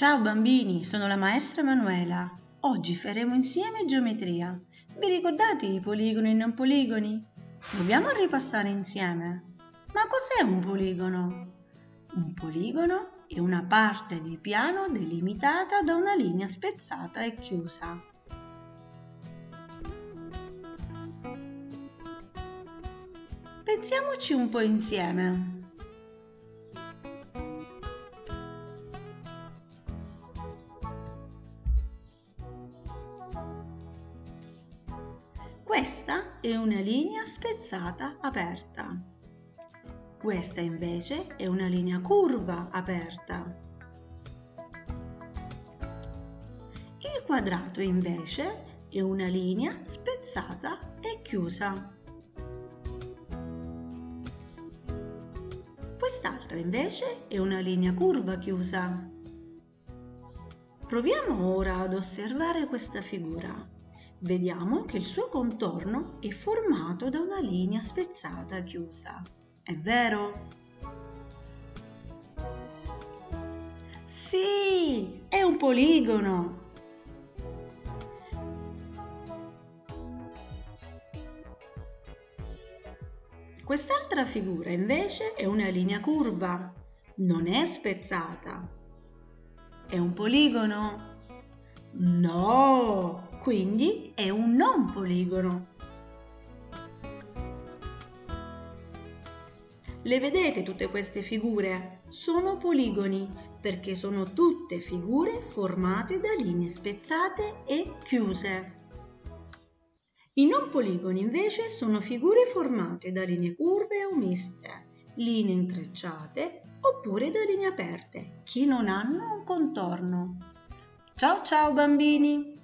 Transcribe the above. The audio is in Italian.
Ciao bambini, sono la maestra Manuela. Oggi faremo insieme geometria. Vi ricordate i poligoni e i non poligoni? Dobbiamo ripassare insieme. Ma cos'è un poligono? Un poligono è una parte di piano delimitata da una linea spezzata e chiusa. Pensiamoci un po' insieme. Questa è una linea spezzata aperta. Questa invece è una linea curva aperta. Il quadrato invece è una linea spezzata e chiusa. Quest'altra invece è una linea curva chiusa. Proviamo ora ad osservare questa figura. Vediamo che il suo contorno è formato da una linea spezzata chiusa. È vero? Sì, è un poligono! Quest'altra figura invece è una linea curva, non è spezzata. È un poligono? No! Quindi è un non poligono. Le vedete tutte queste figure? Sono poligoni perché sono tutte figure formate da linee spezzate e chiuse. I non poligoni invece sono figure formate da linee curve o miste, linee intrecciate oppure da linee aperte che non hanno un contorno. Ciao ciao bambini!